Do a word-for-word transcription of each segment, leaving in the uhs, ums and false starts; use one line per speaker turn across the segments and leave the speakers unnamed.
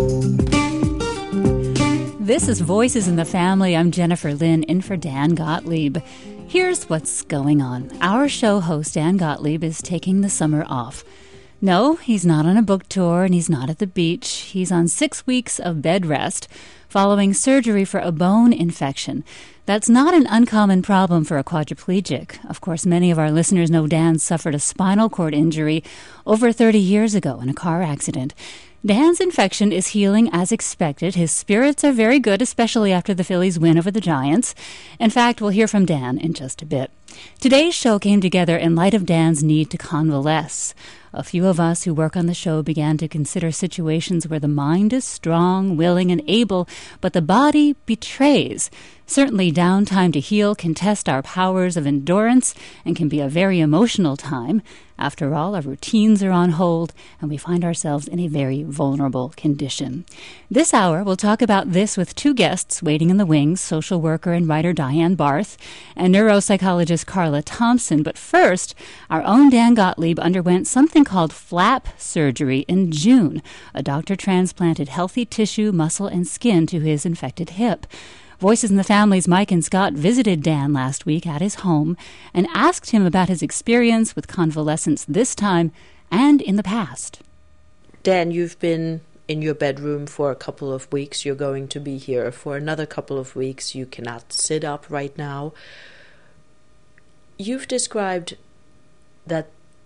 This is Voices in the Family. I'm Jennifer Lynn, in for Dan Gottlieb. Here's what's going on. Our show host, Dan Gottlieb, is taking the summer off. No, he's not on a book tour and he's not at the beach. He's on six weeks of bed rest following surgery for a bone infection. That's not an uncommon problem for a quadriplegic. Of course, many of our listeners know Dan suffered a spinal cord injury over thirty years ago in a car accident. Dan's infection is healing as expected. His spirits are very good, especially after the Phillies' win over the Giants. In fact, we'll hear from Dan in just a bit. Today's show came together in light of Dan's need to convalesce. A few of us who work on the show began to consider situations where the mind is strong, willing, and able, but the body betrays. Certainly, downtime to heal can test our powers of endurance and can be a very emotional time. After all, our routines are on hold, and we find ourselves in a very vulnerable condition. This hour, we'll talk about this with two guests waiting in the wings, social worker and writer Diane Barth and neuropsychologist Carla Thompson. But first, our own Dan Gottlieb underwent something called flap surgery in June. A doctor transplanted healthy tissue, muscle, and skin to his infected hip. Voices in the Family's Mike and Scott visited Dan last week at his home and asked him about his experience with convalescence this time and in the past.
Dan, you've been in your bedroom for a couple of weeks. You're going to be here for another couple of weeks. You cannot sit up right now. You've described that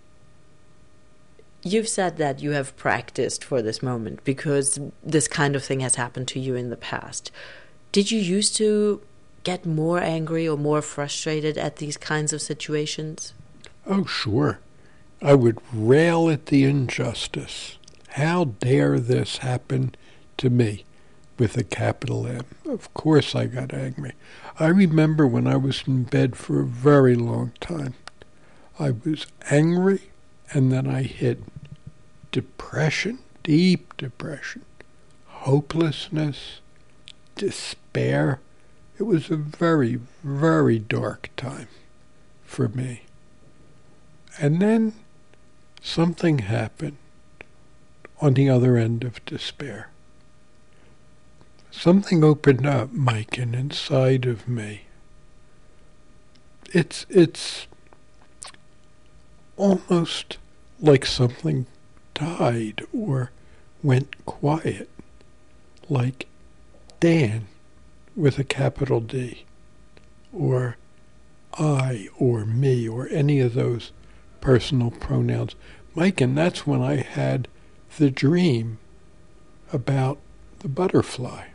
You've said that you have practiced for this moment because this kind of thing has happened to you in the past. Did you used to get more angry or more frustrated at these kinds of situations?
Oh, sure. I would rail at the injustice. How dare this happen to me with a capital M? Of course I got angry. I remember when I was in bed for a very long time. I was angry, and then I hit depression, deep depression, hopelessness, despair. It was a very, very dark time for me. And then something happened on the other end of despair. Something opened up, Mike, and inside of me. It's it's almost like something died or went quiet, like Dan with a capital D, or I, or me, or any of those personal pronouns. Mike, and that's when I had the dream about the butterfly.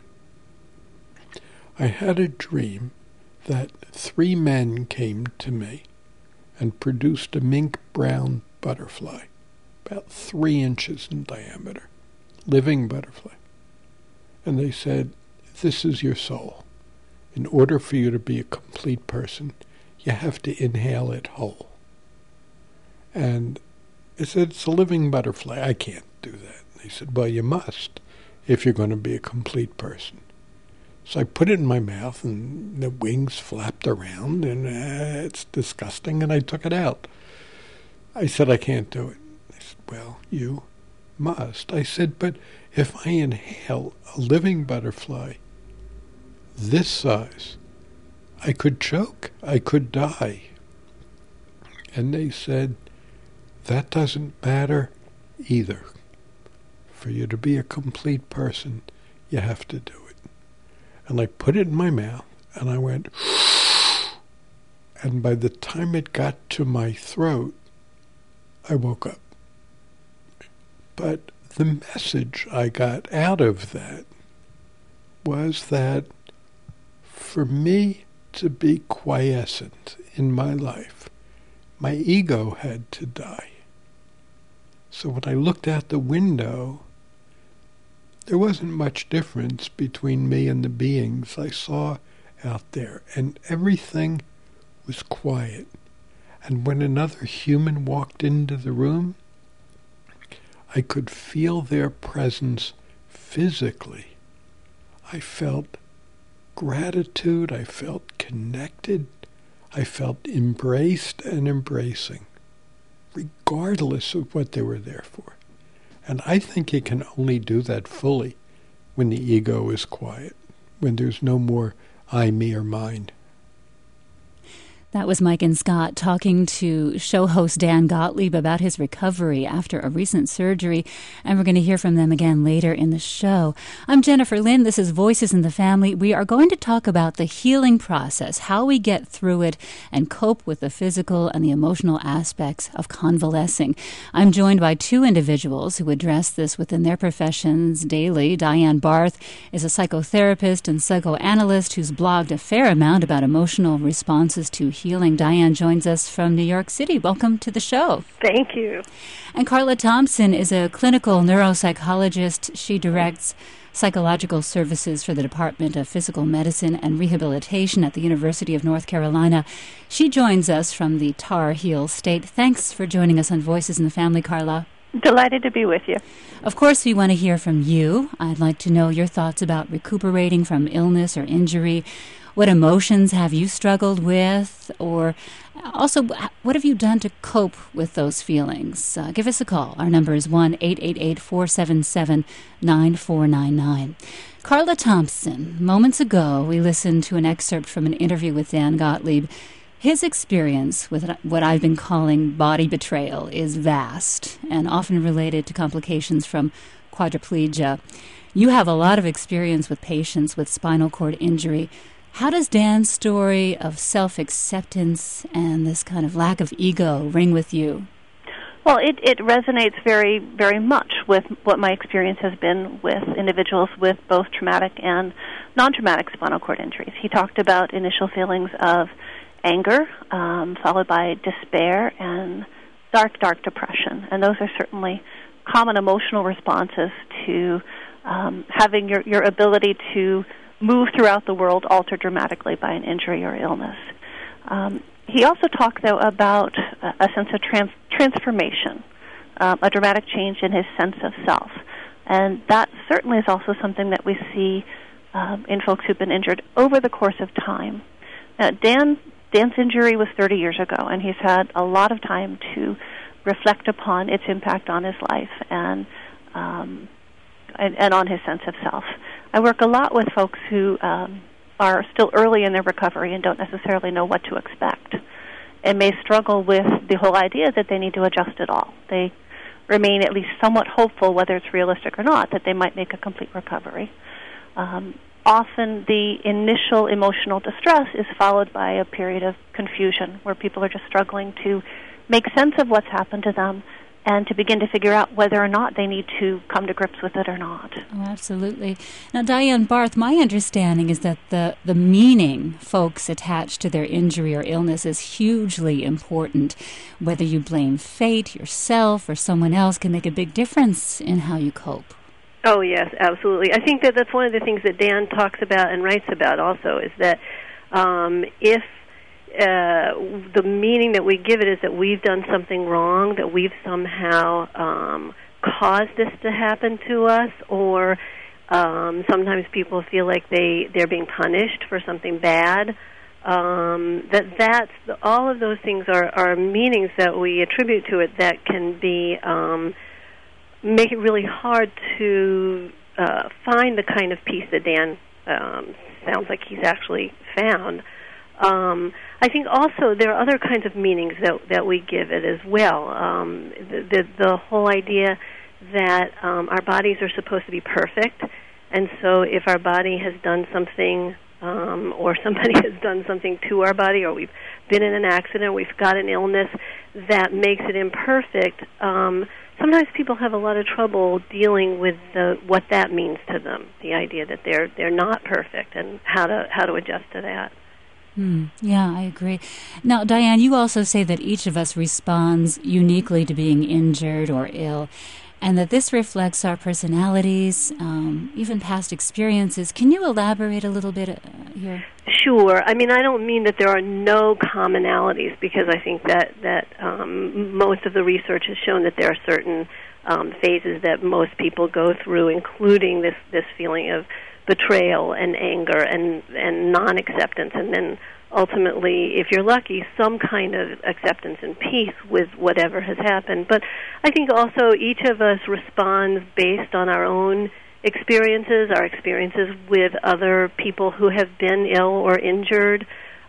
I had a dream that three men came to me and produced a mink brown butterfly, about three inches in diameter, living butterfly. And they said, this is your soul. In order for you to be a complete person, you have to inhale it whole. And I said, it's a living butterfly. I can't do that. They said, well, you must if you're going to be a complete person. So I put it in my mouth, and the wings flapped around, and uh, it's disgusting, and I took it out. I said, I can't do it. They said, well, you must. I said, but if I inhale a living butterfly this size, I could choke. I could die. And they said, that doesn't matter either. For you to be a complete person, you have to do it. And I put it in my mouth, and I went, and by the time it got to my throat, I woke up. But the message I got out of that was that for me to be quiescent in my life, my ego had to die. So when I looked out the window, there wasn't much difference between me and the beings I saw out there, and everything was quiet. And when another human walked into the room, I could feel their presence physically. I felt gratitude, I felt connected, I felt embraced and embracing, regardless of what they were there for. And I think you can only do that fully when the ego is quiet, when there's no more I, me, or mine.
That was Mike and Scott talking to show host Dan Gottlieb about his recovery after a recent surgery, and we're going to hear from them again later in the show. I'm Jennifer Lynn. This is Voices in the Family. We are going to talk about the healing process, how we get through it and cope with the physical and the emotional aspects of convalescing. I'm joined by two individuals who address this within their professions daily. Diane Barth is a psychotherapist and psychoanalyst who's blogged a fair amount about emotional responses to healing. Diane joins us from New York City. Welcome to the show.
Thank you.
And Carla Thompson is a clinical neuropsychologist. She directs psychological services for the Department of Physical Medicine and Rehabilitation at the University of North Carolina. She joins us from the Tar Heel State. Thanks for joining us on Voices in the Family, Carla.
Delighted to be with you.
Of course, we want to hear from you. I'd like to know your thoughts about recuperating from illness or injury. What emotions have you struggled with? Or also, what have you done to cope with those feelings? Uh, give us a call. Our number is one eight eight eight, four seven seven, nine four nine nine. Carla Thompson, moments ago, we listened to an excerpt from an interview with Dan Gottlieb. His experience with what I've been calling body betrayal is vast and often related to complications from quadriplegia. You have a lot of experience with patients with spinal cord injury. How does Dan's story of self-acceptance and this kind of lack of ego ring with you?
Well, it, it resonates very, very much with what my experience has been with individuals with both traumatic and non-traumatic spinal cord injuries. He talked about initial feelings of anger, um, followed by despair and dark, dark depression. And those are certainly common emotional responses to um, having your, your ability to move throughout the world altered dramatically by an injury or illness. Um, he also talked, though, about a, a sense of trans- transformation, um, a dramatic change in his sense of self. And that certainly is also something that we see um, in folks who've been injured over the course of time. Now, Dan, Dan's injury was thirty years ago, and he's had a lot of time to reflect upon its impact on his life and um, and, and on his sense of self. I work a lot with folks who um, are still early in their recovery and don't necessarily know what to expect and may struggle with the whole idea that they need to adjust it all. They remain at least somewhat hopeful, whether it's realistic or not, that they might make a complete recovery. Um, often the initial emotional distress is followed by a period of confusion where people are just struggling to make sense of what's happened to them and to begin to figure out whether or not they need to come to grips with it or not.
Oh, absolutely. Now, Diane Barth, my understanding is that the, the meaning folks attach to their injury or illness is hugely important. Whether you blame fate, yourself, or someone else can make a big difference in how you cope.
Oh, yes, absolutely. I think that that's one of the things that Dan talks about and writes about also, is that um, if Uh, the meaning that we give it is that we've done something wrong, that we've somehow um, caused this to happen to us, or um, sometimes people feel like they, they're being punished for something bad. Um, that that's the, all of those things are, are meanings that we attribute to it that can be um, make it really hard to uh, find the kind of peace that Dan um, sounds like he's actually found. Um, I think also there are other kinds of meanings that that we give it as well. Um, the, the the whole idea that um, our bodies are supposed to be perfect, and so if our body has done something um, or somebody has done something to our body, or we've been in an accident, we've got an illness that makes it imperfect, um, sometimes people have a lot of trouble dealing with the, what that means to them, the idea that they're they're not perfect, and how to how to adjust to that.
Hmm. Yeah, I agree. Now, Diane, you also say that each of us responds uniquely to being injured or ill, and that this reflects our personalities, um, even past experiences. Can you elaborate a little bit uh, here?
Sure. I mean, I don't mean that there are no commonalities, because I think that, that um, most of the research has shown that there are certain um, phases that most people go through, including this, this feeling of betrayal and anger and, and non-acceptance, and then ultimately, if you're lucky, some kind of acceptance and peace with whatever has happened. But I think also each of us responds based on our own
experiences, our experiences with other people who have been ill or injured,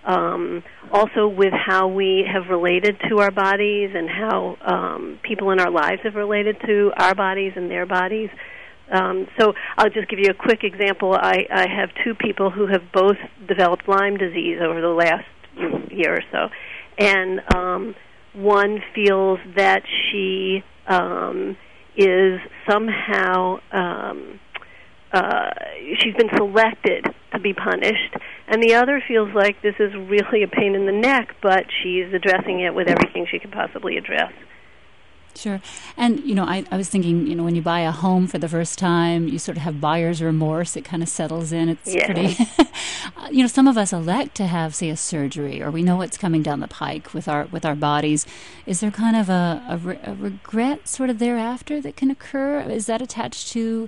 um, also with how we have related to our bodies and how um, people in our lives have related to our bodies and their bodies. Um, so I'll just give you a quick example. I, I have two people who have both developed Lyme disease over the last year or so, and um, one feels that she um, is somehow um, uh, she's been selected to be punished, and the other feels like this is really a pain in the neck, but she's addressing it with everything she could possibly address.
Sure. And, you know, I, I was thinking, you know, when you buy a home for the first time, you sort of have buyer's remorse. It kind of settles in. It's
yeah.
pretty, you know, some of us elect to have, say, a surgery, or we know what's coming down the pike with our with our bodies. Is there kind of a, a, re- a regret sort of thereafter that can occur? Is that attached to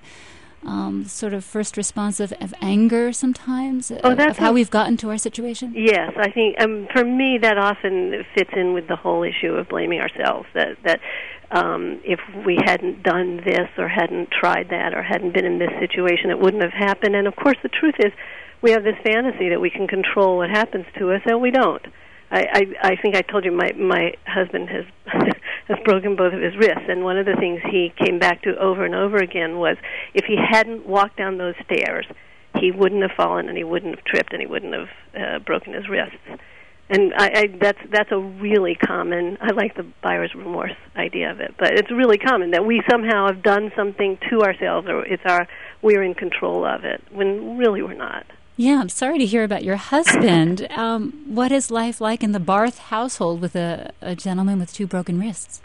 um, sort of first response of, of anger sometimes,
oh,
of,
that's
of how we've gotten to our situation?
Yes, I think um, for me that often fits in with the whole issue of blaming ourselves, that that Um, if we hadn't done this or hadn't tried that or hadn't been in this situation, it wouldn't have happened. And, of course, the truth is we have this fantasy that we can control what happens to us, and we don't. I, I, I think I told you my, my husband has has broken both of his wrists, and one of the things he came back to over and over again was if he hadn't walked down those stairs, he wouldn't have fallen and he wouldn't have tripped and he wouldn't have uh, broken his wrists. And I, I, that's that's a really common, I like the buyer's remorse idea of it, but it's really common that we somehow have done something to ourselves, or it's our, we're in control of it, when really we're not.
Yeah, I'm sorry to hear about your husband. um, what is life like in the Barth household with a, a gentleman with two broken wrists?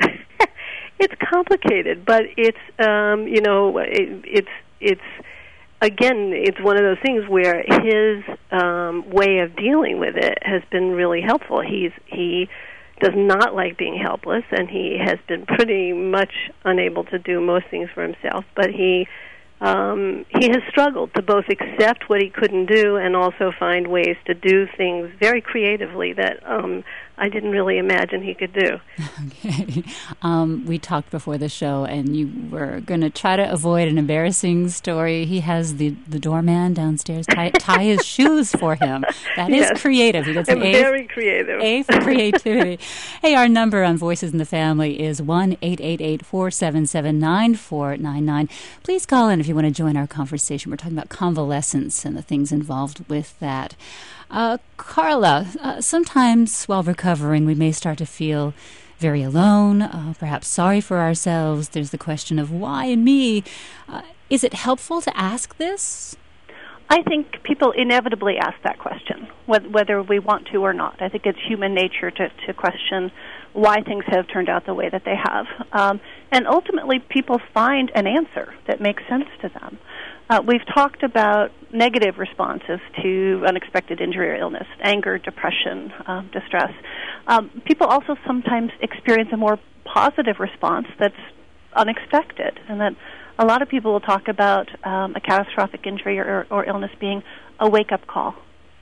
It's complicated, but it's, um, you know, it, it's, it's, again, it's one of those things where his um, way of dealing with it has been really helpful. He's he does not like being helpless, and he has been pretty much unable to do most things for himself. But he um, he has struggled to both accept what he couldn't do and also find ways to do things very creatively that um, I didn't really imagine he could do.
Okay. Um, we talked before the show, and you were going to try to avoid an embarrassing story. He has the, the doorman downstairs tie, tie his shoes for him. That is
yes.
creative. He gets an
I'm
A,
very creative.
A for creativity. Hey, our number on Voices in the Family is one eight eight eight, four seven seven, nine four nine nine. Please call in if you want to join our conversation. We're talking about convalescence and the things involved with that. Uh, Carla, uh, sometimes while recovering, we may start to feel very alone, uh, perhaps sorry for ourselves. There's the question of why me? Uh, is it helpful to ask this?
I think people inevitably ask that question, whether we want to or not. I think it's human nature to, to question why things have turned out the way that they have. Um, and ultimately, people find an answer that makes sense to them. Uh, we've talked about negative responses to unexpected injury or illness, anger, depression, um, distress. Um, people also sometimes experience a more positive response that's unexpected, and that a lot of people will talk about um, a catastrophic injury or, or illness being a wake-up call,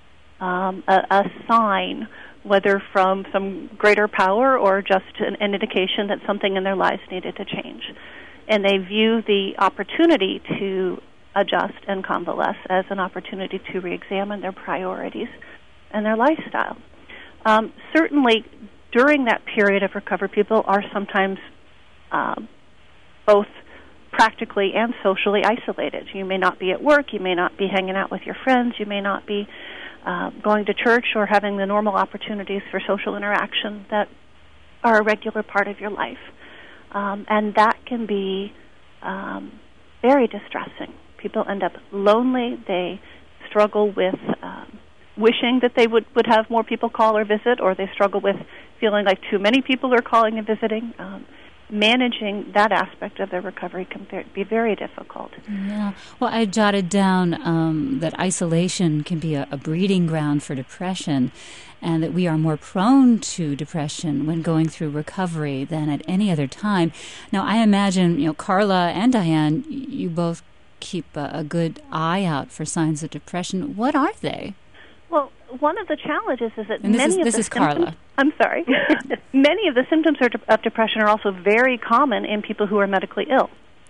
um, a, a sign, whether from some greater power or just an, an indication that something in their lives needed to change. And they view the opportunity to adjust and convalesce as an opportunity to reexamine their priorities and their lifestyle. Um, certainly, during that period of recovery, people are sometimes uh, both practically and socially isolated. You may not be at work, you may not be hanging out with your friends, you may not be uh, going to church or having the normal opportunities for social interaction that are a regular part of your life. Um, and that can be um, very distressing. People end up lonely. They struggle with um, wishing that they would, would have more people call or visit, or they struggle with feeling like too many people are calling and visiting. Um, managing that aspect of their recovery can be very difficult.
Yeah. Well, I jotted down um, that isolation can be a, a breeding ground for depression, and that we are more prone to depression when going through recovery than at any other time. Now, I imagine, you know, Carla and Diane, you both keep a, a good eye out for signs of depression. What are they?
Well, one of the challenges is that
and this
many
is,
of
this
the
is
symptoms,
Carla.
I'm sorry. Many of the symptoms of depression are also very common in people who are medically ill.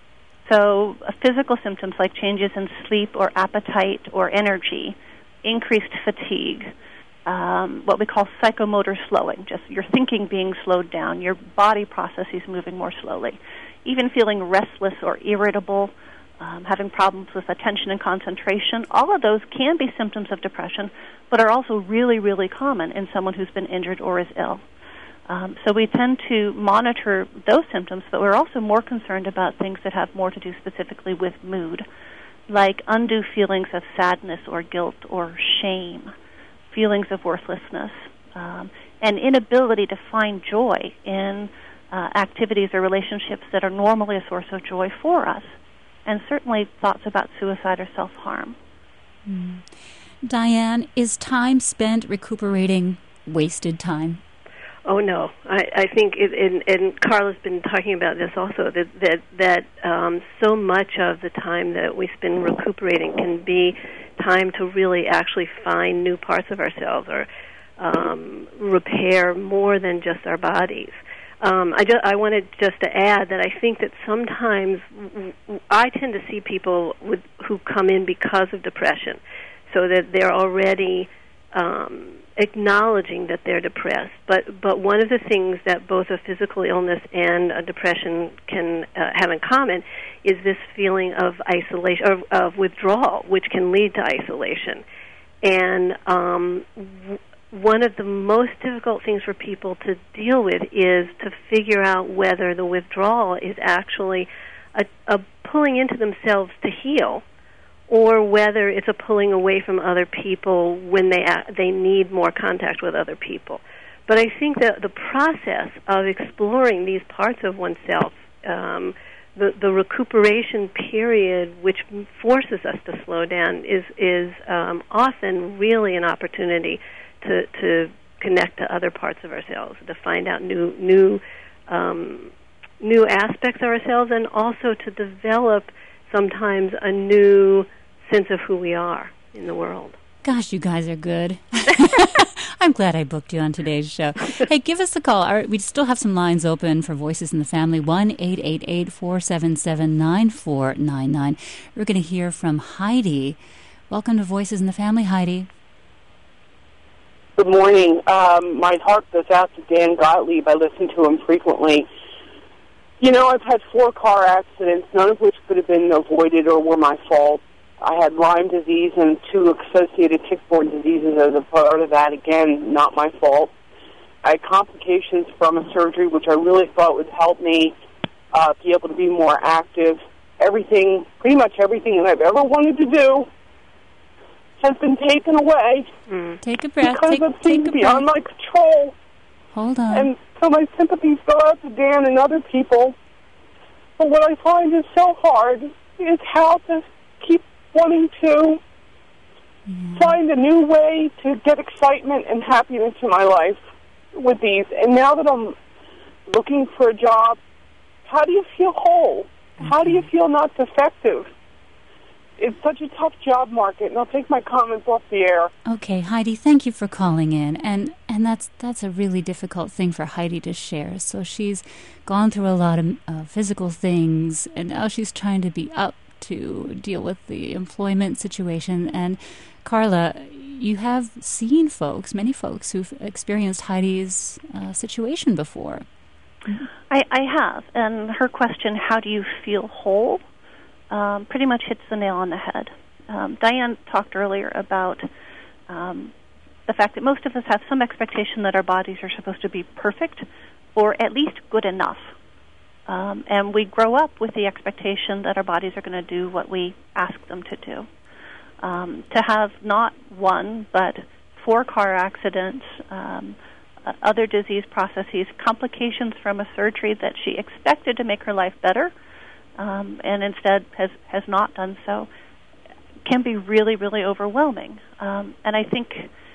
So uh, physical symptoms like changes in sleep or appetite or energy, increased fatigue, um, what we call psychomotor slowing, just your thinking being slowed down, your body processes moving more slowly, even feeling restless or irritable, um, having problems with attention and concentration. All of those can be symptoms of depression, but are also really, really common in someone who's been injured or is ill. Um, so we tend to monitor those symptoms, but we're also more concerned about things that have more to do specifically with mood, like undue feelings of sadness or guilt or shame, feelings of worthlessness, um, and inability to find joy in uh, activities or relationships that are normally a source of joy for us, and certainly thoughts about suicide or self-harm.
Mm. Diane, is time spent recuperating wasted time?
Oh no, I, I think, it, and, and Carla's been talking about this also, that that, that um, so much of the time that we spend recuperating can be time to really actually find new parts of ourselves or um, repair more than just our bodies. Um, I, just, I wanted just to add that I think that sometimes I tend to see people with, who come in because of depression, so that they're already um, acknowledging that they're depressed. But but one of the things that both a physical illness and a depression can uh, have in common is this feeling of isolation, of, of withdrawal, which can lead to isolation. And um, w- one of the most difficult things for people to deal with is to figure out whether the withdrawal is actually a, a pulling into themselves to heal, or whether it's a pulling away from other people when they uh, they need more contact with other people. But I think that the process of exploring these parts of oneself, um, the the recuperation period, which forces us to slow down, is is um, often really an opportunity to to connect to other parts of ourselves, to find out new new um, new aspects of ourselves, and also to develop sometimes a new sense of who we are in the world.
Gosh, you guys are good. I'm glad I booked you on today's show. Hey, give us a call. All right, we still have some lines open for Voices in the Family, one eight eight eight, four seven seven, nine four nine nine. We're going to hear from Heidi. Welcome to Voices in the Family, Heidi.
Good morning. Um, my heart goes out to Dan Gottlieb. I listen to him frequently. You know, I've had four car accidents, none of which could have been avoided or were my fault. I had Lyme disease and two associated tick-borne diseases as a part of that. Again, not my fault. I had complications from a surgery, which I really thought would help me uh, be able to be more active. Everything, pretty much everything that I've ever wanted to do has been taken away.
Mm. Take a breath.
Because
take,
it seems
take a
beyond
breath.
my control.
Hold on.
And so my sympathies go out to Dan and other people. But what I find is so hard is how to keep wanting to yeah. find a new way to get excitement and happiness in my life with these. And now that I'm looking for a job, how do you feel whole? Okay. How do you feel not defective? It's such a tough job market, and I'll take my comments off the air.
Okay, Heidi, thank you for calling in. And and that's that's a really difficult thing for Heidi to share. So she's gone through a lot of uh, physical things, and now she's trying to be up to deal with the employment situation. And Carla, you have seen folks, many folks, who've experienced Heidi's uh, situation before.
I, I have. And her question, how do you feel whole? Um, pretty much hits the nail on the head. Um, Diane talked earlier about um, the fact that most of us have some expectation that our bodies are supposed to be perfect or at least good enough. Um, and we grow up with the expectation that our bodies are going to do what we ask them to do. Um, to have not one, but four car accidents, um, uh, other disease processes, complications from a surgery that she expected to make her life better, Um, and instead has, has not done so, can be really, really overwhelming. Um, and I think,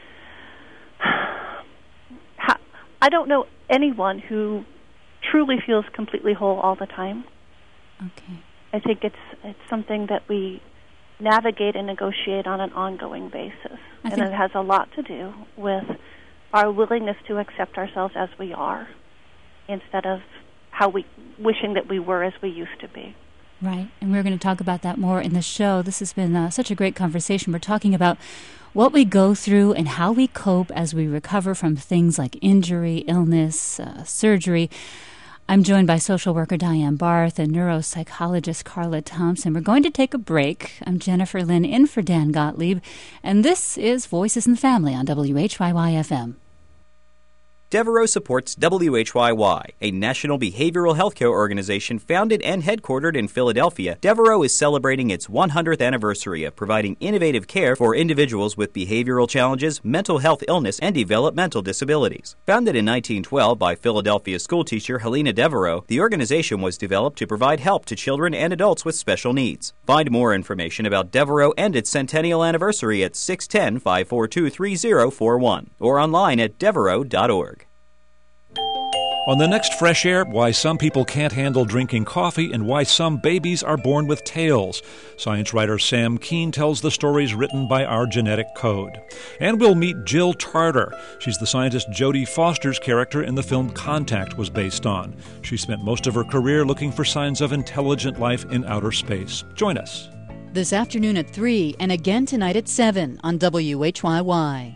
ha, I don't know anyone who truly feels completely whole all the time.
Okay.
I think it's it's something that we navigate and negotiate on an ongoing basis.
I
and it has a lot to do with our willingness to accept ourselves as we are, instead of how we wishing that we were as we used to be.
Right, and we're going to talk about that more in the show. This has been uh, such a great conversation. We're talking about what we go through and how we cope as we recover from things like injury, illness, uh, surgery. I'm joined by social worker Diane Barth and neuropsychologist Carla Thompson. We're going to take a break. I'm Jennifer Lynn, in for Dan Gottlieb, and this is Voices in the Family on W H Y Y F M.
Devereaux supports W H Y Y, a national behavioral healthcare organization founded and headquartered in Philadelphia. Devereaux is celebrating its one hundredth anniversary of providing innovative care for individuals with behavioral challenges, mental health illness, and developmental disabilities. Founded in nineteen twelve by Philadelphia schoolteacher Helena Devereaux, the organization was developed to provide help to children and adults with special needs. Find more information about Devereaux and its centennial anniversary at six one zero, five four two, three zero four one or online at devereaux dot org.
On the next Fresh Air, why some people can't handle drinking coffee and why some babies are born with tails. Science writer Sam Keene tells the stories written by our genetic code. And we'll meet Jill Tarter. She's the scientist Jodie Foster's character in the film Contact was based on. She spent most of her career looking for signs of intelligent life in outer space. Join us.
This afternoon at three and again tonight at seven on W H Y Y.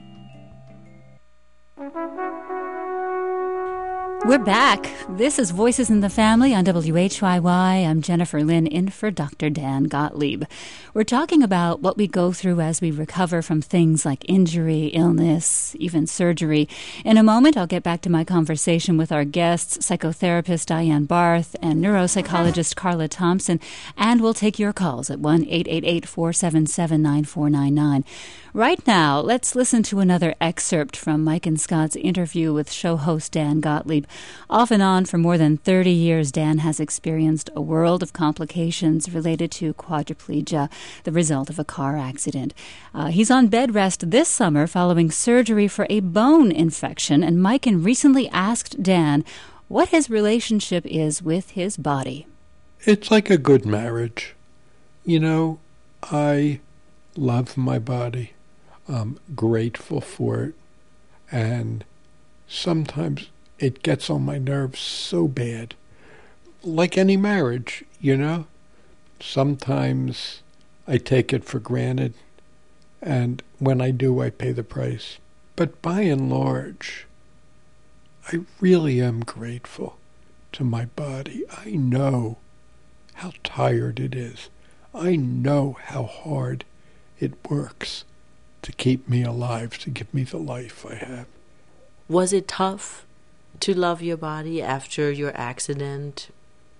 We're back. This is Voices in the Family on W H Y Y. I'm Jennifer Lynn, in for Doctor Dan Gottlieb. We're talking about what we go through as we recover from things like injury, illness, even surgery. In a moment, I'll get back to my conversation with our guests, psychotherapist Diane Barth and neuropsychologist Carla Thompson, and we'll take your calls at one eight eight eight, four seven seven, nine four nine nine. Right now, let's listen to another excerpt from Mike and Scott's interview with show host Dan Gottlieb. Off and on for more than thirty years, Dan has experienced a world of complications related to quadriplegia, the result of a car accident. Uh, he's on bed rest this summer following surgery for a bone infection, and Mike recently asked Dan what his relationship is with his body.
It's like a good marriage. You know, I love my body. I'm grateful for it. And sometimes it gets on my nerves so bad. Like any marriage, you know? Sometimes I take it for granted, and when I do, I pay the price. But by and large, I really am grateful to my body. I know how tired it is. I know how hard it works to keep me alive, to give me the life I have.
Was it tough to love your body after your accident?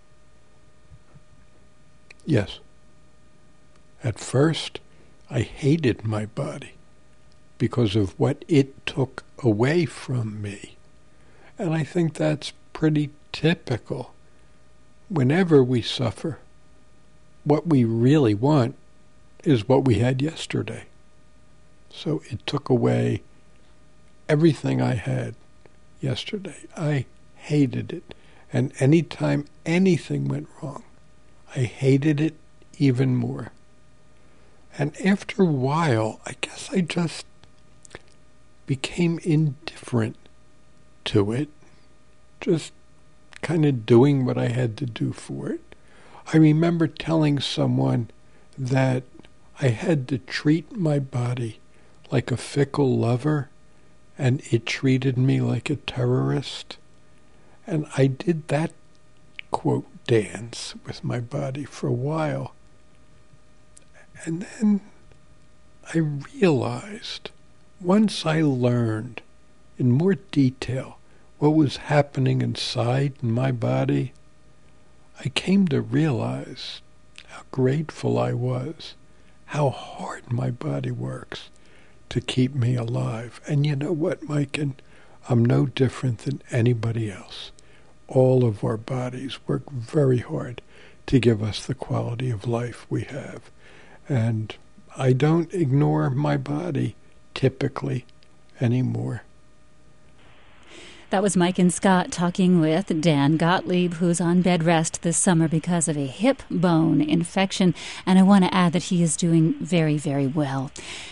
Yes. At first, I hated my body because of what it took away from me. And I think that's pretty typical. Whenever we suffer, what we really want is what we had yesterday. So it took away everything I had yesterday. I hated it. And anytime anything went wrong, I hated it even more. And after a while, I guess I just became indifferent to it, just kind of doing what I had to do for it. I remember telling someone that I had to treat my body like a fickle lover, and it treated me like a terrorist. And I did that, quote, dance with my body for a while. And then I realized, once I learned in more detail what was happening inside in my body, I came to realize how grateful I was, how hard my body works to keep me alive. And you know what, Mike? And I'm no different than anybody else. All of our bodies work very hard to give us the quality of life we have. And I don't ignore my body typically anymore.
That was Mike and Scott talking with Dan Gottlieb, who's on bed rest this summer because of a hip bone infection. And I want to add that he is doing very, very well.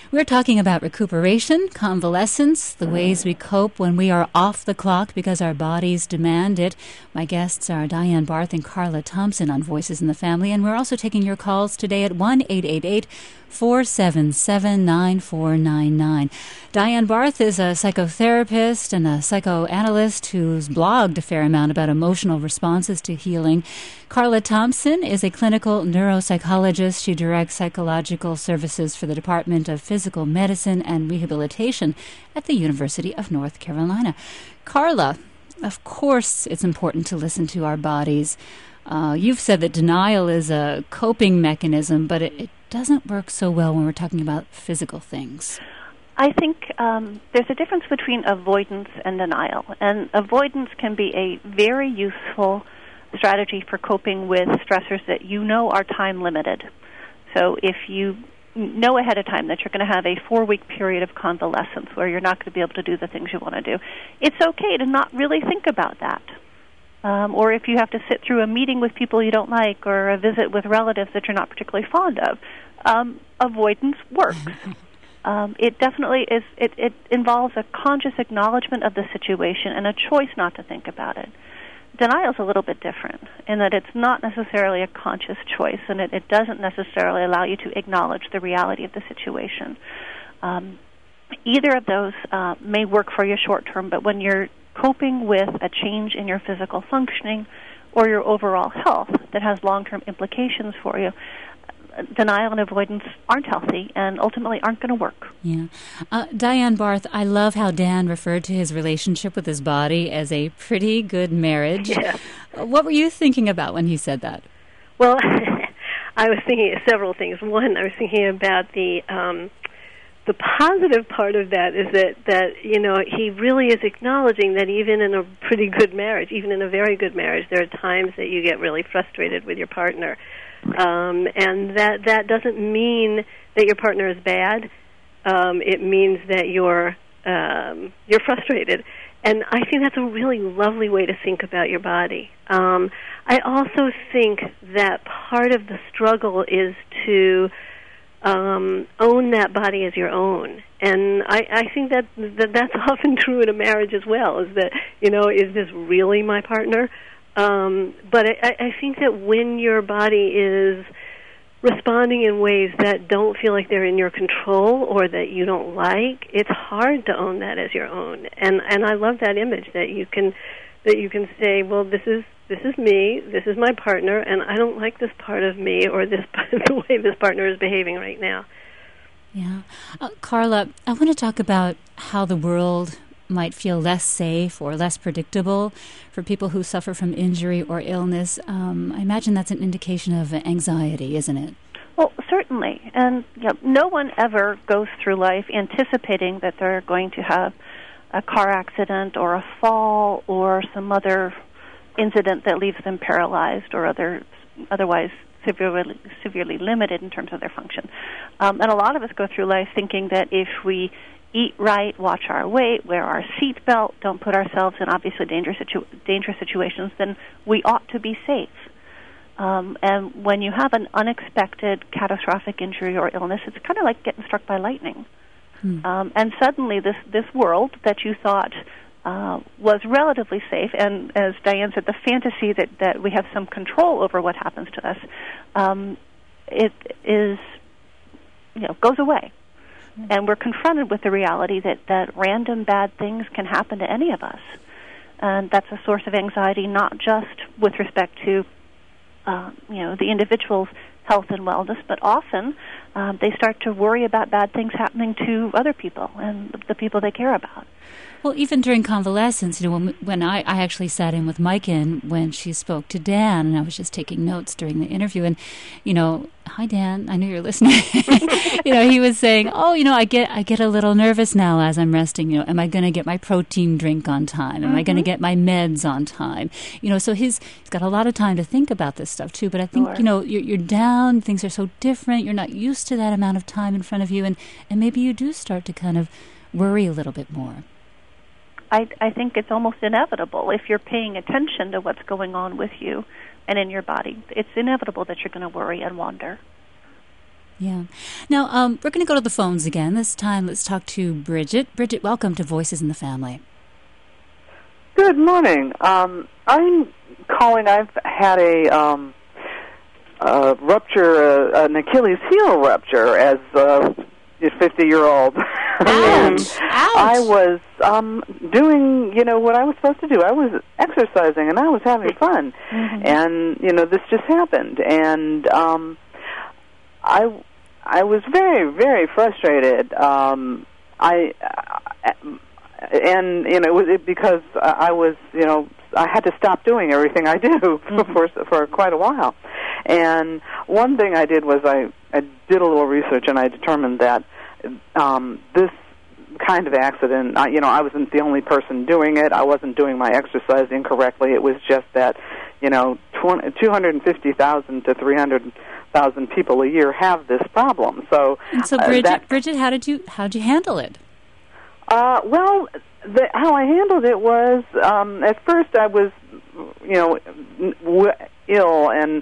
We're talking about recuperation, convalescence, the ways we cope when we are off the clock because our bodies demand it. My guests are Diane Barth and Carla Thompson on Voices in the Family, and we're also taking your calls today at one eight eight eight, four seven seven, nine four nine nine. Diane Barth is a psychotherapist and a psychoanalyst who's blogged a fair amount about emotional responses to healing. Carla Thompson is a clinical neuropsychologist. She directs psychological services for the Department of Physical Medicine and Rehabilitation at the University of North Carolina. Carla, of course it's important to listen to our bodies. Uh, you've said that denial is a coping mechanism, but it, it doesn't work so well when we're talking about physical things.
I think um, there's a difference between avoidance and denial. And avoidance can be a very useful strategy for coping with stressors that you know are time limited. So if you know ahead of time that you're going to have a four-week period of convalescence where you're not going to be able to do the things you want to do, it's okay to not really think about that. Um, or if you have to sit through a meeting with people you don't like or a visit with relatives that you're not particularly fond of, um, avoidance works. Um, it definitely is. It, it involves a conscious acknowledgement of the situation and a choice not to think about it. Denial is a little bit different in that it's not necessarily a conscious choice, and it, it doesn't necessarily allow you to acknowledge the reality of the situation. Um, either of those uh, may work for you short term, but when you're coping with a change in your physical functioning or your overall health that has long-term implications for you, denial and avoidance aren't healthy and ultimately aren't going to work.
Yeah. Uh, Diane Barth, I love how Dan referred to his relationship with his body as a pretty good marriage.
Yeah.
Uh, what were you thinking about when he said that?
Well, I was thinking of several things. One, I was thinking about the um, the positive part of that is that, that, you know, he really is acknowledging that even in a pretty good marriage, even in a very good marriage, there are times that you get really frustrated with your partner. Um, and that that doesn't mean that your partner is bad. Um, it means that you're um, you're frustrated. And I think that's a really lovely way to think about your body. Um, I also think that part of the struggle is to um, own that body as your own. And I, I think that, that that's often true in a marriage as well, is that, you know, is this really my partner? Um, but I, I think that when your body is responding in ways that don't feel like they're in your control or that you don't like, it's hard to own that as your own. And and I love that image that you can that you can say, well, this is this is me, this is my partner, and I don't like this part of me or this the way this partner is behaving right now.
Yeah, uh, Carla, I want to talk about how the world might feel less safe or less predictable for people who suffer from injury or illness. Um, I imagine that's an indication of anxiety, isn't it?
Well, certainly. And you know, no one ever goes through life anticipating that they're going to have a car accident or a fall or some other incident that leaves them paralyzed or other, otherwise severely, severely limited in terms of their function. Um, and a lot of us go through life thinking that if we eat right, watch our weight, wear our seatbelt, don't put ourselves in obviously dangerous, situ- dangerous situations, then we ought to be safe. Um, and when you have an unexpected catastrophic injury or illness, it's kind of like getting struck by lightning. Hmm. Um, and suddenly this, this world that you thought uh, was relatively safe, and as Diane said, the fantasy that, that we have some control over what happens to us, um, it is, you know, goes away. And we're confronted with the reality that, that random bad things can happen to any of us. And that's a source of anxiety, not just with respect to, uh, you know, the individual's health and wellness, but often um, they start to worry about bad things happening to other people and the people they care about.
Well, even during convalescence, you know, when, when I, I actually sat in with Maiken when she spoke to Dan, and I was just taking notes during the interview, and, you know, hi, Dan, I know you're listening. You know, he was saying, oh, you know, I get I get a little nervous now as I'm resting. You know, am I going to get my protein drink on time? Am mm-hmm. I going to get my meds on time? You know, so he's, he's got a lot of time to think about this stuff, too. But I think, sure. you know, you're, you're down, things are so different, you're not used to that amount of time in front of you, and, and maybe you do start to kind of worry a little bit more.
I, I think it's almost inevitable if you're paying attention to what's going on with you and in your body. It's inevitable that you're going to worry and wander.
Yeah. Now, um, we're going to go to the phones again. This time, let's talk to Bridget. Bridget, welcome to Voices in the Family.
Good morning. Um, I'm calling. I've had a, um, a rupture, uh, an Achilles heel rupture as a fifty-year-old.
Ouch! Ouch!
I was um, doing, you know, what I was supposed to do. I was exercising, and I was having fun. Mm-hmm. And, you know, this just happened. And um, I, I was very, very frustrated. Um, I... I And, you know, it was it because I was, you know, I had to stop doing everything I do mm-hmm. for for quite a while. And one thing I did was I, I did a little research, and I determined that um, this kind of accident, I, you know, I wasn't the only person doing it. I wasn't doing my exercise incorrectly. It was just that, you know, two hundred fifty thousand to three hundred thousand people a year have this problem. So,
and so Bridget, uh, that, Bridget, how did you how did you handle it?
Uh, well, the, how I handled it was, um, at first I was, you know, w- ill and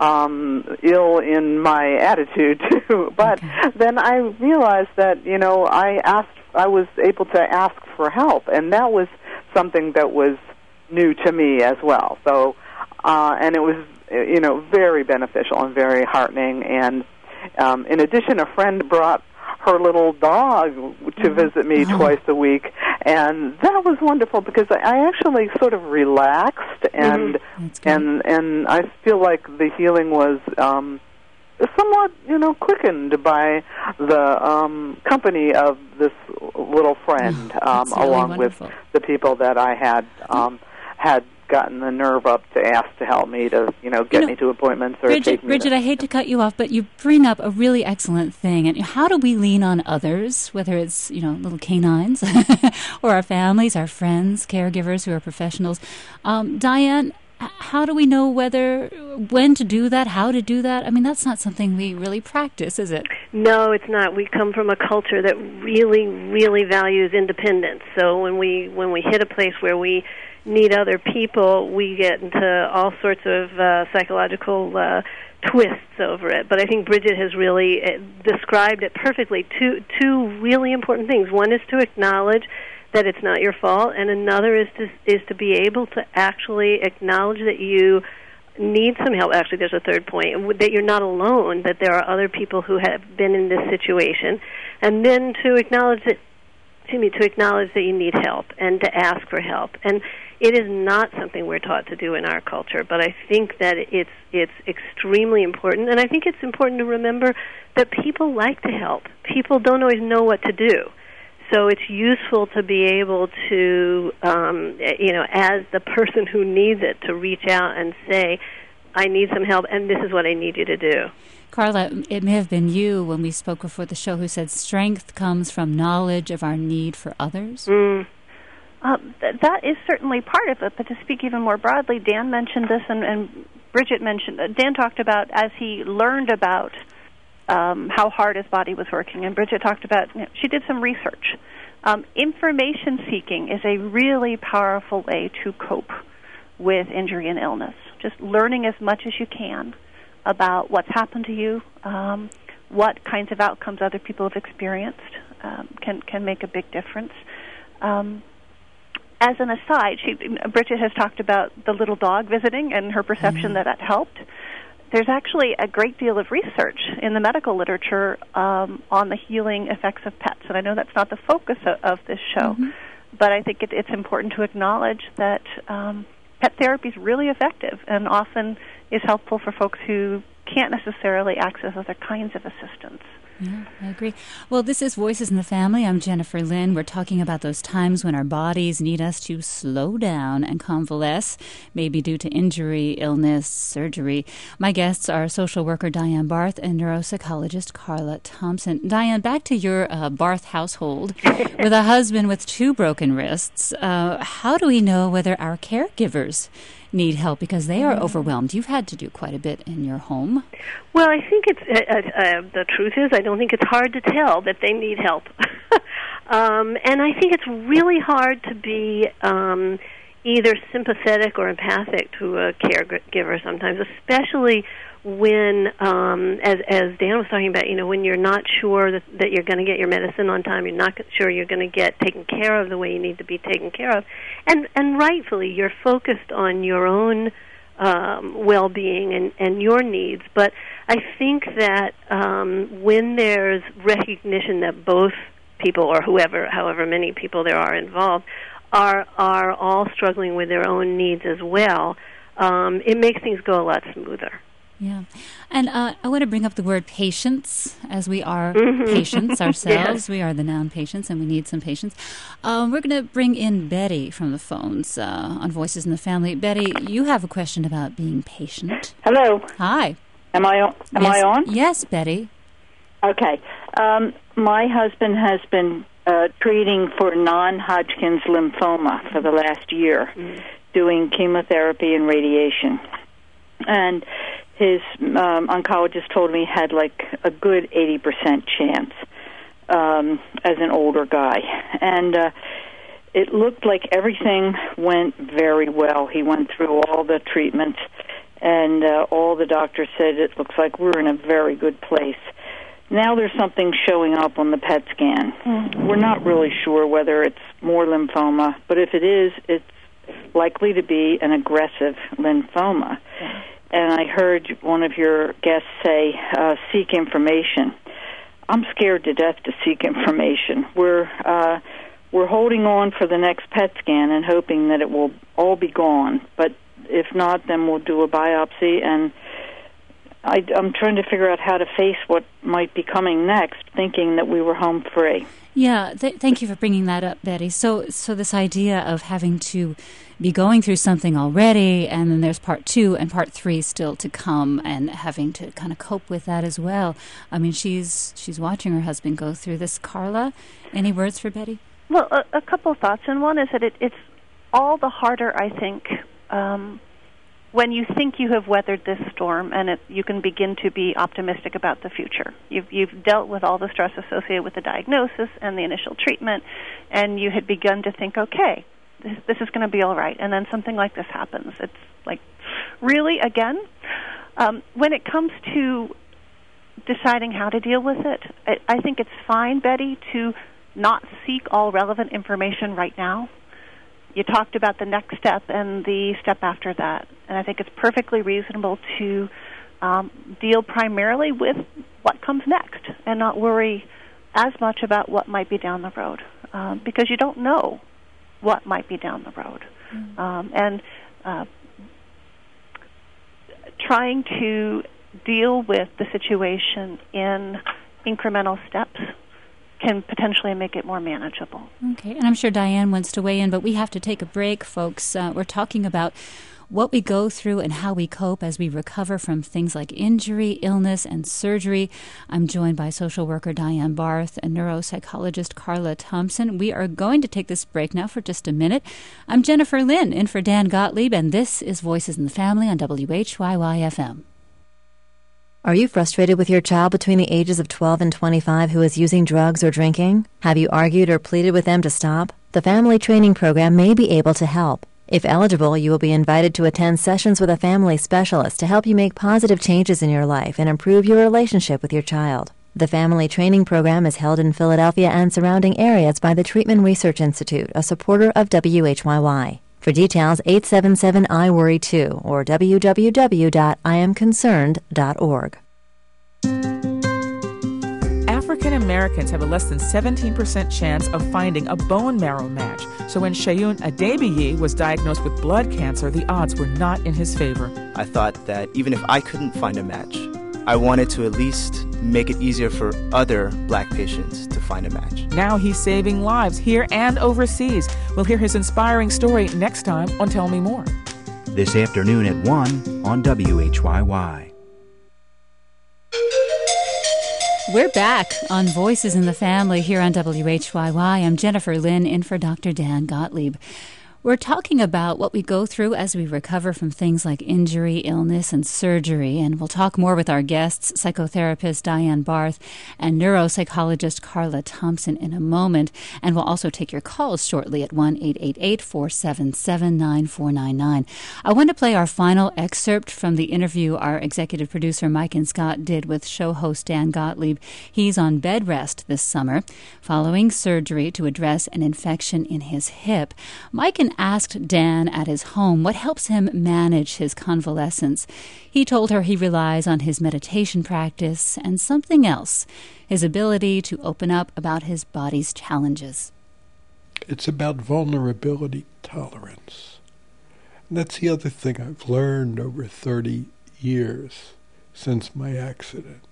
um, ill in my attitude too. But okay. then I realized that, you know, I asked, I was able to ask for help, and that was something that was new to me as well. So, uh, and it was, you know, very beneficial and very heartening. And um, in addition, a friend brought her little dog to visit me oh. twice a week, and that was wonderful because I actually sort of relaxed, and mm-hmm. and and I feel like the healing was um, somewhat, you know, quickened by the um, company of this little friend,
oh,
um,
really
along
wonderful.
with the people that I had um, had. gotten the nerve up to ask to help me to, you know, get you know, me to appointments or
Bridget,
take me
Bridget,
to,
I hate to cut you off, but you bring up a really excellent thing. And how do we lean on others, whether it's, you know, little canines or our families, our friends, caregivers who are professionals? Um, Diane, how do we know whether, when to do that, how to do that? I mean, that's not something we really practice, is it?
No, it's not. We come from a culture that really, really values independence. So when we when we hit a place where we need other people, we get into all sorts of uh, psychological uh, twists over it. But I think Bridget has really uh, described it perfectly. Two two really important things. One is to acknowledge that it's not your fault, and another is to is to be able to actually acknowledge that you need some help. Actually, there's a third point, that you're not alone, that there are other people who have been in this situation, and then to acknowledge that excuse me, to acknowledge that you need help and to ask for help. And it is not something we're taught to do in our culture, but I think that it's it's extremely important, and I think it's important to remember that people like to help. People don't always know what to do. So it's useful to be able to, um, you know, as the person who needs it, to reach out and say, I need some help, and this is what I need you to do.
Carla, it may have been you when we spoke before the show who said strength comes from knowledge of our need for others.
Mm.
Uh, th- that is certainly part of it, but to speak even more broadly, Dan mentioned this, and, and Bridget mentioned, uh, Dan talked about as he learned about um, how hard his body was working, and Bridget talked about, you know, she did some research. Um, information seeking is a really powerful way to cope with injury and illness. Just learning as much as you can about what's happened to you, um, what kinds of outcomes other people have experienced um, can can make a big difference. Um, as an aside, she, Bridget has talked about the little dog visiting and her perception mm-hmm. that that helped. There's actually a great deal of research in the medical literature um, on the healing effects of pets, and I know that's not the focus of, of this show, mm-hmm. but I think it, it's important to acknowledge that um, pet therapy is really effective and often is helpful for folks who can't necessarily access other kinds of assistance.
Yeah, I agree. Well, this is Voices in the Family. I'm Jennifer Lynn. We're talking about those times when our bodies need us to slow down and convalesce, maybe due to injury, illness, surgery. My guests are social worker Diane Barth and neuropsychologist Carla Thompson. Diane, back to your uh, Barth household with a husband with two broken wrists. Uh, how do we know whether our caregivers need help, because they are overwhelmed? You've had to do quite a bit in your home.
Well, I think it's uh, uh, the truth is I don't think it's hard to tell that they need help, um, and I think it's really hard to be um, either sympathetic or empathic to a caregiver sometimes, especially when, um, as as Dan was talking about, you know, when you're not sure that, that you're going to get your medicine on time, you're not sure you're going to get taken care of the way you need to be taken care of, and and rightfully you're focused on your own um, well-being and, and your needs. But I think that um, when there's recognition that both people, or whoever, however many people there are involved, are are all struggling with their own needs as well, um, it makes things go a lot smoother.
Yeah. And uh, I want to bring up the word patience, as we are
Mm-hmm.
patients ourselves.
Yes.
We are the noun patience, and we need some patience. Um, we're going to bring in Betty from the phones uh, on Voices in the Family. Betty, you have a question about being patient.
Hello.
Hi.
Am I on? Am
yes.
I on?
Yes, Betty.
Okay. Um, my husband has been uh, treating for non-Hodgkin's lymphoma for the last year, mm-hmm. doing chemotherapy and radiation. And his um, oncologist told me he had like a good eighty percent chance um, as an older guy. And uh, it looked like everything went very well. He went through all the treatments, and uh, all the doctors said it looks like we're in a very good place. Now there's something showing up on the P E T scan. Mm-hmm. We're not really sure whether it's more lymphoma, but if it is, it's likely to be an aggressive lymphoma. Yeah. And I heard one of your guests say, uh, seek information. I'm scared to death to seek information. We're uh, we're holding on for the next P E T scan and hoping that it will all be gone. But if not, then we'll do a biopsy. And I, I'm trying to figure out how to face what might be coming next, thinking that we were home free.
Yeah, th- thank you for bringing that up, Betty. So, so this idea of having to be going through something already, and then there's part two and part three still to come, and having to kind of cope with that as well. I mean, she's she's watching her husband go through this. Carla, any words for Betty?
Well, a, a couple of thoughts, and one is that it, it's all the harder, I think, um, when you think you have weathered this storm, and it, you can begin to be optimistic about the future. You've, you've dealt with all the stress associated with the diagnosis and the initial treatment, and you had begun to think, okay, this, this is going to be all right. And then something like this happens. It's like, really, again? Um, when it comes to deciding how to deal with it, I, I think it's fine, Betty, to not seek all relevant information right now. You talked about the next step and the step after that, and I think it's perfectly reasonable to um, deal primarily with what comes next and not worry as much about what might be down the road, um, because you don't know what might be down the road. Mm. Um, and uh, trying to deal with the situation in incremental steps can potentially make it more manageable.
Okay, and I'm sure Diane wants to weigh in, but we have to take a break, folks. Uh, we're talking about what we go through and how we cope as we recover from things like injury, illness, and surgery. I'm joined by social worker Diane Barth and neuropsychologist Carla Thompson. We are going to take this break now for just a minute. I'm Jennifer Lynn, in for Dan Gottlieb, and this is Voices in the Family on W H Y Y F M.
Are you frustrated with your child between the ages of twelve and twenty-five who is using drugs or drinking? Have you argued or pleaded with them to stop? The Family Training Program may be able to help. If eligible, you will be invited to attend sessions with a family specialist to help you make positive changes in your life and improve your relationship with your child. The Family Training Program is held in Philadelphia and surrounding areas by the Treatment Research Institute, a supporter of W H Y Y. For details, eight seven seven I worry two or w w w dot i am concerned dot org.
African Americans have a less than seventeen percent chance of finding a bone marrow match. So when Shayun Adebiyi was diagnosed with blood cancer, the odds were not in his favor.
I thought that even if I couldn't find a match, I wanted to at least make it easier for other black patients to find a match.
Now he's saving lives here and overseas. We'll hear his inspiring story next time on Tell Me More.
This afternoon at one on W H Y Y.
We're back on Voices in the Family here on W H Y Y. I'm Jennifer Lynn, in for Doctor Dan Gottlieb. We're talking about what we go through as we recover from things like injury, illness, and surgery, and we'll talk more with our guests, psychotherapist Diane Barth and neuropsychologist Carla Thompson, in a moment, and we'll also take your calls shortly at one eight eight eight, four seven seven, nine four nine nine. I want to play our final excerpt from the interview our executive producer Mike and Scott did with show host Dan Gottlieb. He's on bed rest this summer following surgery to address an infection in his hip. Mike and asked Dan at his home what helps him manage his convalescence. He told her he relies on his meditation practice and something else, his ability to open up about his body's challenges.
It's about vulnerability tolerance. And that's the other thing I've learned over thirty years since my accident,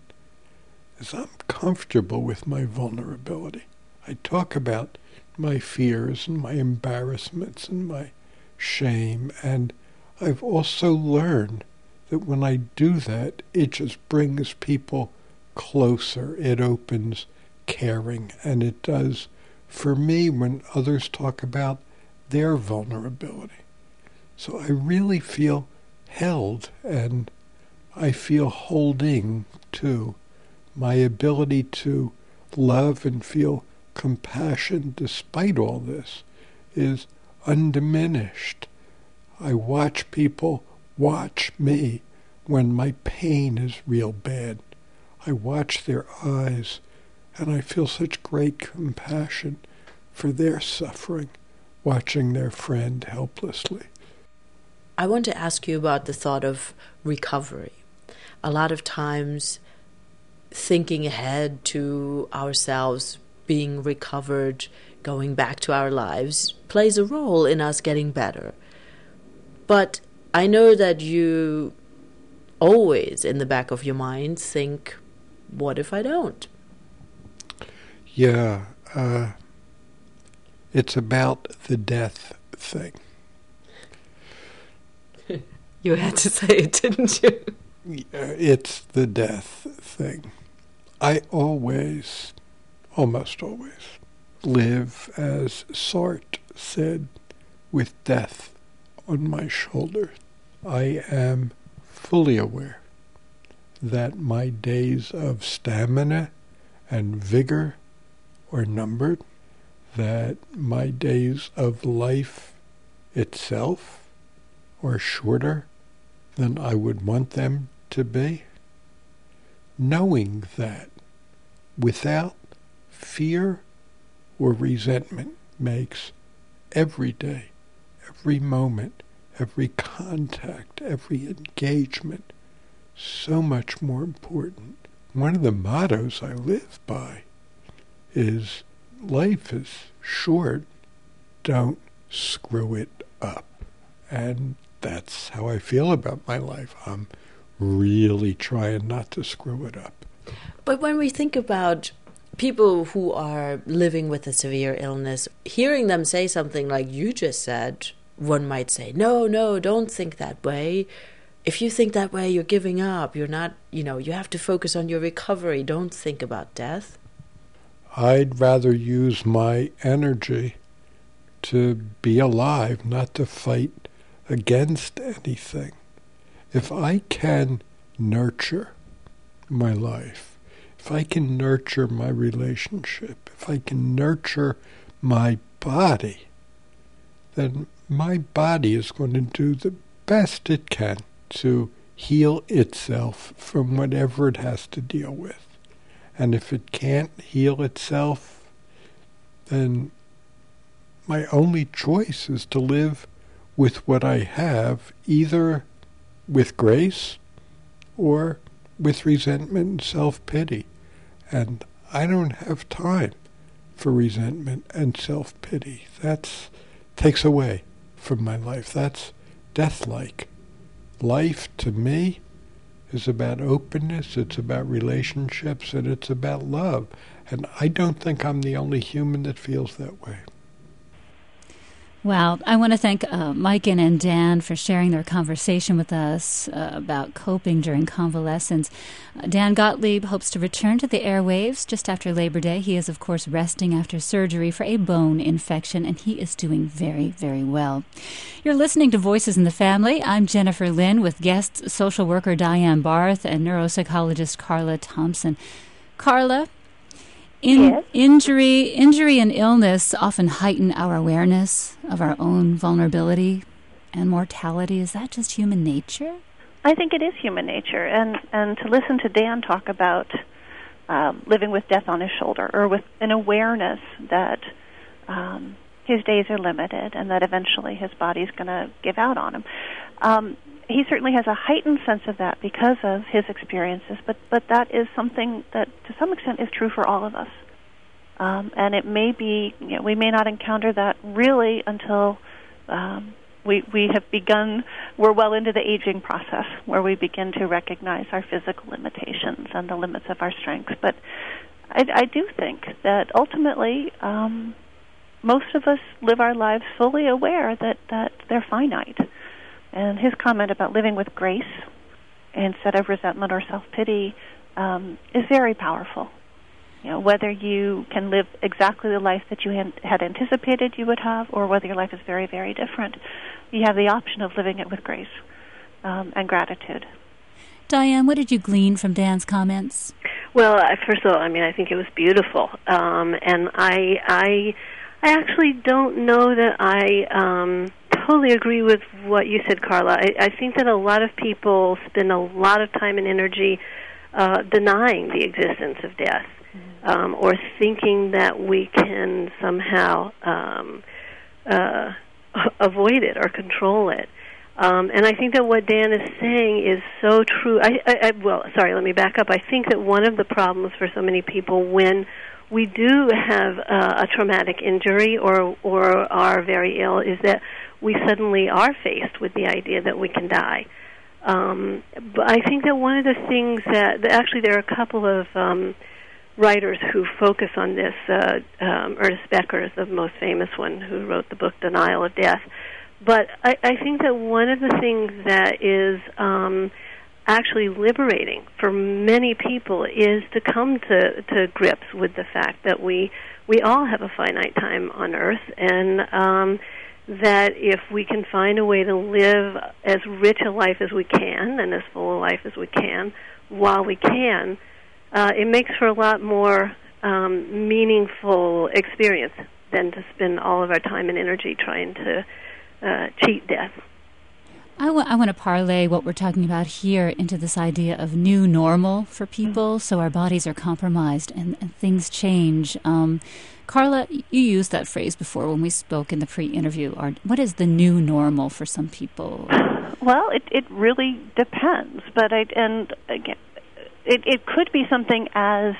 is I'm comfortable with my vulnerability. I talk about my fears and my embarrassments and my shame, and I've also learned that when I do that, it just brings people closer. It opens caring, and it does for me when others talk about their vulnerability. So I really feel held, and I feel holding to my ability to love and feel compassion despite all this is undiminished. I watch people watch me when my pain is real bad. I watch their eyes, and I feel such great compassion for their suffering, watching their friend helplessly.
I want to ask you about the thought of recovery. A lot of times, thinking ahead to ourselves being recovered, going back to our lives, plays a role in us getting better. But I know that you always, in the back of your mind, think, what if I don't?
Yeah, uh, it's about the death thing.
You had to say it, didn't you?
It's the death thing. I always, almost always, live, as Sartre said, with death on my shoulder. I am fully aware that my days of stamina and vigor are numbered, that my days of life itself are shorter than I would want them to be. Knowing that without fear or resentment makes every day, every moment, every contact, every engagement so much more important. One of the mottos I live by is, life is short, don't screw it up. And that's how I feel about my life. I'm really trying not to screw it up.
But when we think about people who are living with a severe illness, hearing them say something like you just said, one might say, no, no, don't think that way. If you think that way, you're giving up. You're not, you know, you have to focus on your recovery. Don't think about death.
I'd rather use my energy to be alive, not to fight against anything. If I can nurture my life, if I can nurture my relationship, if I can nurture my body, then my body is going to do the best it can to heal itself from whatever it has to deal with. And if it can't heal itself, then my only choice is to live with what I have, either with grace or with resentment and self-pity. And I don't have time for resentment and self-pity. That takes away from my life. That's death-like. Life, to me, is about openness, it's about relationships, and it's about love. And I don't think I'm the only human that feels that way.
Wow. I want to thank uh, Mike and Dan for sharing their conversation with us uh, about coping during convalescence. Uh, Dan Gottlieb hopes to return to the airwaves just after Labor Day. He is, of course, resting after surgery for a bone infection, and he is doing very, very well. You're listening to Voices in the Family. I'm Jennifer Lynn with guests social worker Diane Barth and neuropsychologist Carla Thompson. Carla, In,
yes.
injury, injury and illness often heighten our awareness of our own vulnerability and mortality. Is that just human nature?
I think it is human nature, and and to listen to Dan talk about um, living with death on his shoulder, or with an awareness that um, his days are limited and that eventually his body's going to give out on him. Um, he certainly has a heightened sense of that because of his experiences, but, but that is something that to some extent is true for all of us. Um, and it may be, you know, we may not encounter that really until um, we we have begun, we're well into the aging process where we begin to recognize our physical limitations and the limits of our strengths. But I, I do think that ultimately um, most of us live our lives fully aware that, that they're finite. And his comment about living with grace instead of resentment or self-pity um, is very powerful. You know, whether you can live exactly the life that you had anticipated you would have, or whether your life is very, very different, you have the option of living it with grace um, and gratitude.
Diane, what did you glean from Dan's comments?
Well, uh, first of all, I mean, I think it was beautiful, um, and I, I, I actually don't know that I um, totally agree with what you said, Carla. I, I think that a lot of people spend a lot of time and energy uh, denying the existence of death, mm-hmm. um, or thinking that we can somehow um, uh, avoid it or control it. Um, and I think that what Dan is saying is so true. I, I, I, well, sorry, let me back up. I think that one of the problems for so many people when we do have uh, a traumatic injury or or are very ill is that we suddenly are faced with the idea that we can die. Um, but I think that one of the things that, that actually there are a couple of um, writers who focus on this. Uh, um, Ernest Becker is the most famous one, who wrote the book Denial of Death. But I, I think that one of the things that is um, actually liberating for many people is to come to, to grips with the fact that we we all have a finite time on Earth, and um, that if we can find a way to live as rich a life as we can and as full a life as we can while we can, uh, it makes for a lot more um, meaningful experience than to spend all of our time and energy trying to Uh, cheat death.
I, w- I want to parlay what we're talking about here into this idea of new normal for people, mm-hmm. so our bodies are compromised and, and things change. Um, Carla, you used that phrase before when we spoke in the pre-interview. Our, what is the new normal for some people?
Well, it, it really depends, but I, and again, it, it could be something as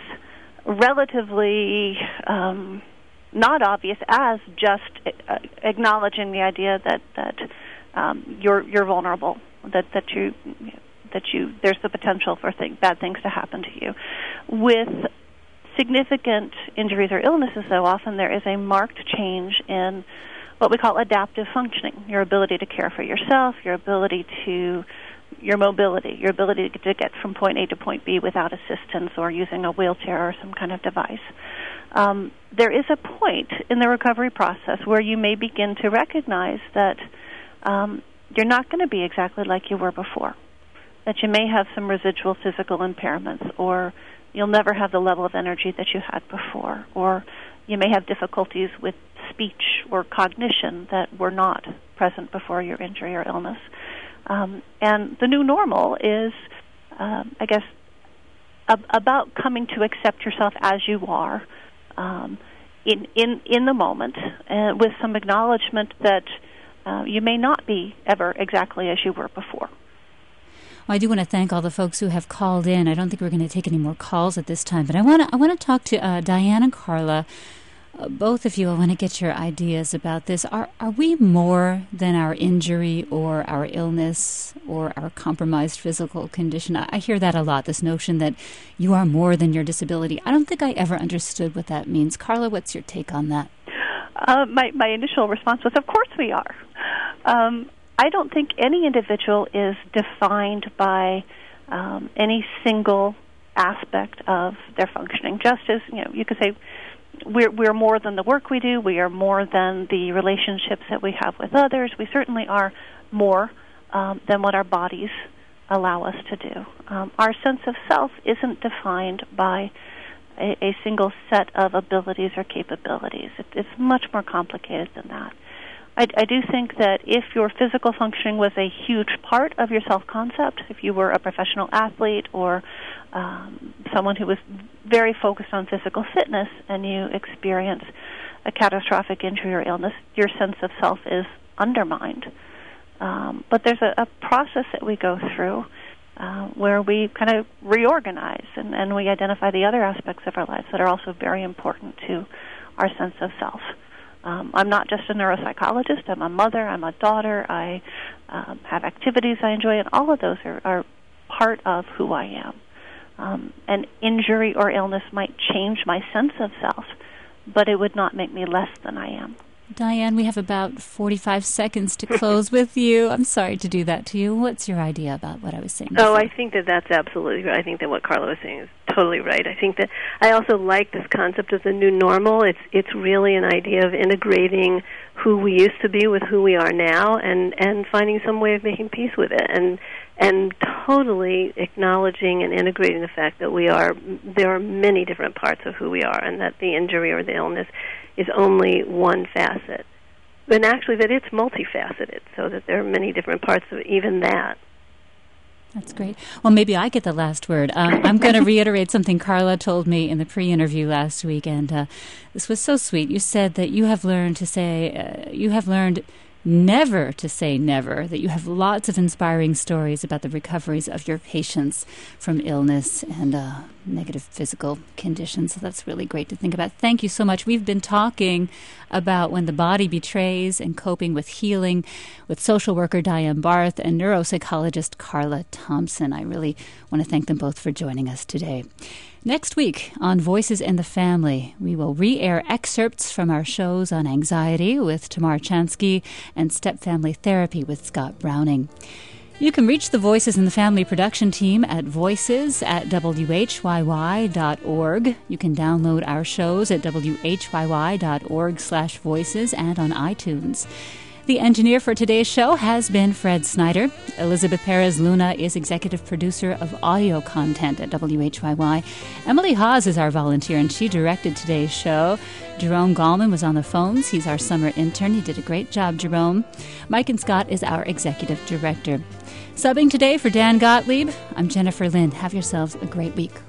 relatively Um, not obvious as just uh, acknowledging the idea that that um, you're you're vulnerable, that that you that you there's the potential for thing, bad things to happen to you. With significant injuries or illnesses, though, often there is a marked change in what we call adaptive functioning: your ability to care for yourself, your ability to your mobility, your ability to get from point A to point B without assistance or using a wheelchair or some kind of device. Um, there is a point in the recovery process where you may begin to recognize that um, you're not going to be exactly like you were before, that you may have some residual physical impairments, or you'll never have the level of energy that you had before, or you may have difficulties with speech or cognition that were not present before your injury or illness. Um, and the new normal is, um, I guess, ab- about coming to accept yourself as you are, um, in, in in the moment, uh, with some acknowledgement that uh, you may not be ever exactly as you were before.
Well, I do want to thank all the folks who have called in. I don't think we're going to take any more calls at this time, but I want to I want to talk to uh, Diane and Carla. Uh, both of you, I want to get your ideas about this. Are are we more than our injury or our illness or our compromised physical condition? I, I hear that a lot, this notion that you are more than your disability. I don't think I ever understood what that means. Carla, what's your take on that?
Uh, my, my initial response was, of course we are. Um, I don't think any individual is defined by um, any single aspect of their functioning. Just as, you know, you could say we're we're more than the work we do. We are more than the relationships that we have with others. We certainly are more um, than what our bodies allow us to do. Um, our sense of self isn't defined by a, a single set of abilities or capabilities. It, it's much more complicated than that. I, I do think that if your physical functioning was a huge part of your self-concept, if you were a professional athlete or um, someone who was very focused on physical fitness and you experience a catastrophic injury or illness, your sense of self is undermined. Um, but there's a, a process that we go through uh, where we kind of reorganize and, and we identify the other aspects of our lives that are also very important to our sense of self. Um, I'm not just a neuropsychologist. I'm a mother. I'm a daughter. I um, have activities I enjoy, and all of those are, are part of who I am. Um, an injury or illness might change my sense of self, but it would not make me less than I am.
Diane, we have about forty-five seconds to close with you. I'm sorry to do that to you. What's your idea about what I was saying before?
Oh, I think that that's absolutely right. I think that what Carla was saying is totally right. I think that I also like this concept of the new normal. It's it's really an idea of integrating who we used to be with who we are now, and, and finding some way of making peace with it, and and totally acknowledging and integrating the fact that we are there are many different parts of who we are, and that the injury or the illness is only one facet. And actually that it's multifaceted, so that there are many different parts of even that.
That's great. Well, maybe I get the last word. Um, I'm going to reiterate something Carla told me in the pre-interview last week, and uh, this was so sweet. You said that you have learned to say, uh, you have learned never to say never, that you have lots of inspiring stories about the recoveries of your patients from illness and uh, negative physical conditions. So that's really great to think about. Thank you so much. We've been talking about when the body betrays and coping with healing with social worker Diane Barth and neuropsychologist Carla Thompson. I really want to thank them both for joining us today. Next week on Voices in the Family, we will re-air excerpts from our shows on anxiety with Tamar Chansky and step-family therapy with Scott Browning. You can reach the Voices in the Family production team at voices at w h y y dot org. You can download our shows at w h y y dot org slash voices and on iTunes. The engineer for today's show has been Fred Snyder. Elizabeth Perez Luna is executive producer of audio content at W H Y Y. Emily Hawes is our volunteer, and she directed today's show. Jerome Gallman was on the phones. He's our summer intern. He did a great job, Jerome. Mike and Scott is our executive director. Subbing today for Dan Gottlieb, I'm Jennifer Lynn. Have yourselves a great week.